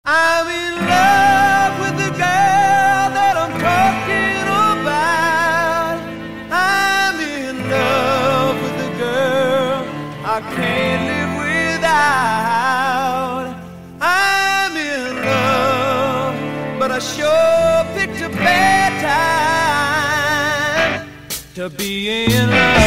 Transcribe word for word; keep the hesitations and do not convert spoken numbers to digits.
I'm in love with the girl that I'm talking about. I'm in love with the girl I can't live without. I'm in love, but I sure picked a bad time to be in love.